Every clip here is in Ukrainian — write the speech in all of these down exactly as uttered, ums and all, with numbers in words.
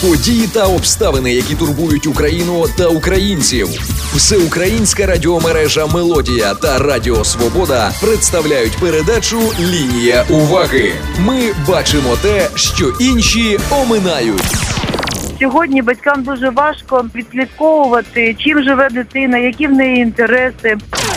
Події та обставини, які турбують Україну та українців. Всеукраїнська радіомережа «Мелодія» та Радіо Свобода представляють передачу «Лінія уваги». Ми бачимо те, що інші оминають. Сьогодні батькам дуже важко відслідковувати, чим живе дитина, які в неї інтереси.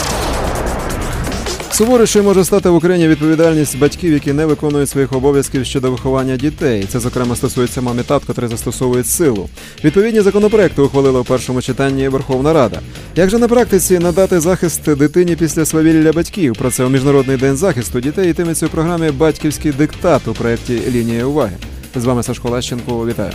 Суворішою може стати в Україні відповідальність батьків, які не виконують своїх обов'язків щодо виховання дітей. Це, зокрема, стосується мам і тат, котрі застосовують силу. Відповідні законопроекти ухвалила у першому читанні Верховна Рада. Як же на практиці надати захист дитині після свавілля батьків? Про це у Міжнародний день захисту дітей йтиметься у програмі «Батьківський диктат» у проєкті «Лінія уваги». З вами Сашко Лещенко. Вітаю.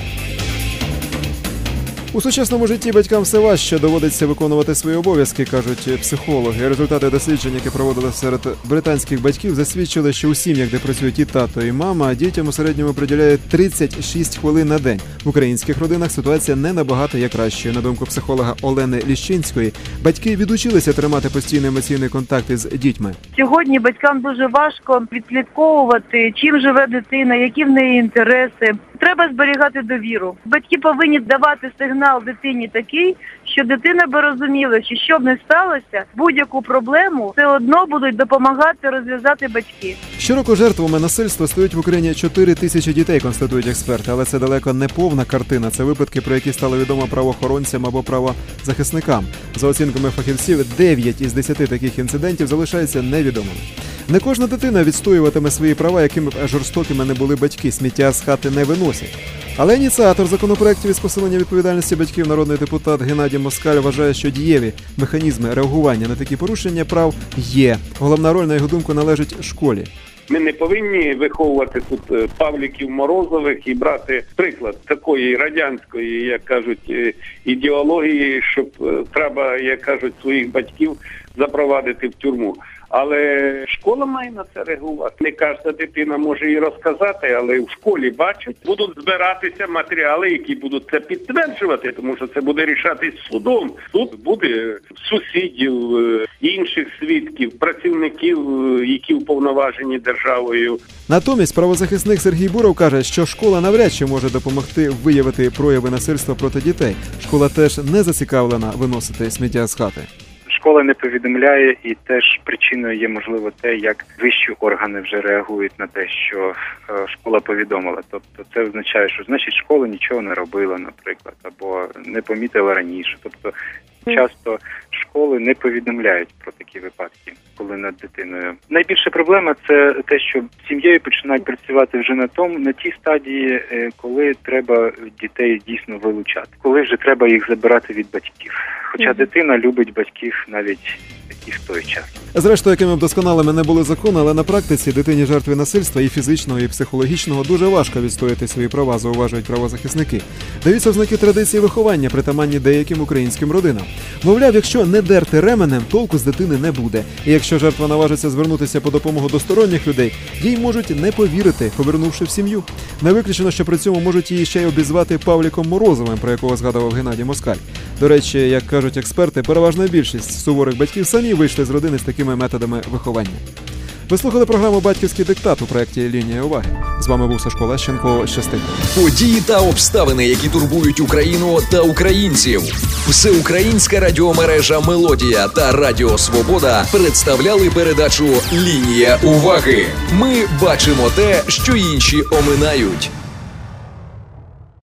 У сучасному житті батькам все важче доводиться виконувати свої обов'язки, кажуть психологи. Результати досліджень, які проводили серед британських батьків, засвідчили, що у сім'ях, де працюють і тато, і мама, дітям у середньому приділяють тридцять шість хвилин на день. В українських родинах ситуація не набагато є кращою. На думку психолога Олени Ліщинської, батьки відучилися тримати постійний емоційний контакт із дітьми. Сьогодні батькам дуже важко відслідковувати, чим живе дитина, які в неї інтереси. Треба зберігати довіру. Батьки повинні давати сигнал дитині такий, що дитина би розуміла, що що б не сталося, будь-яку проблему все одно будуть допомагати розв'язати батьки. Щороку жертвами насильства стають в Україні чотири тисячі дітей, констатують експерти. Але це далеко не повна картина. Це випадки, про які стало відомо правоохоронцям або правозахисникам. За оцінками фахівців, дев'ять із десяти таких інцидентів залишаються невідомими. Не кожна дитина відстоюватиме свої права, якими б жорстокими не були батьки. Сміття з хати не виносять. Але ініціатор законопроєктів із посилення відповідальності батьків, народний депутат Геннадій Москаль, вважає, що дієві механізми реагування на такі порушення прав є. Головна роль, на його думку, належить школі. Ми не повинні виховувати тут Павліків, Морозових і брати приклад такої радянської, як кажуть, ідеології, щоб треба, як кажуть, своїх батьків запровадити в тюрму. Але школа має на це реагувати. Не кожна дитина може і розказати, але в школі бачать. Будуть збиратися матеріали, які будуть це підтверджувати, тому що це буде рішатись судом. Тут буде сусідів, інших свідків, працівників, які уповноважені державою. Натомість правозахисник Сергій Буров каже, що школа навряд чи може допомогти виявити прояви насильства проти дітей. Школа теж не зацікавлена виносити сміття з хати. Школа не повідомляє, і теж причиною є, можливо, те, як вищі органи вже реагують на те, що е, школа повідомила. Тобто це означає, що, значить, школа нічого не робила, наприклад, або не помітила раніше. Тобто часто школи не повідомляють про такі випадки, коли над дитиною. Найбільша проблема – це те, що сім'єю починають працювати вже на тому, на тій стадії, коли треба дітей дійсно вилучати, коли вже треба їх забирати від батьків. Хоча дитина любить батьків навіть і в той час. Зрештою, якими б досконалими не були закони, але на практиці дитині жертві насильства і фізичного, і психологічного дуже важко відстояти свої права, зауважують правозахисники. Даються ознаки традиції виховання, притаманні деяким українським родинам. Мовляв, якщо не дерти ременем, толку з дитини не буде. І якщо жертва наважиться звернутися по допомогу до сторонніх людей, їй можуть не повірити, повернувши в сім'ю. Не виключено, що при цьому можуть її ще й обізвати Павліком Морозовим, про якого згадував Геннадій Москаль. До речі, як кажуть експерти, переважна більшість суворих батьків самі вийшли з родини з такими методами виховання. Ви слухали програму «Батьківський диктат» у проєкті «Лінія уваги». З вами був Сашко Лещенко. Щасти. Події та обставини, які турбують Україну та українців. Всеукраїнська радіомережа «Мелодія» та Радіо Свобода представляли передачу «Лінія уваги». Ми бачимо те, що інші оминають.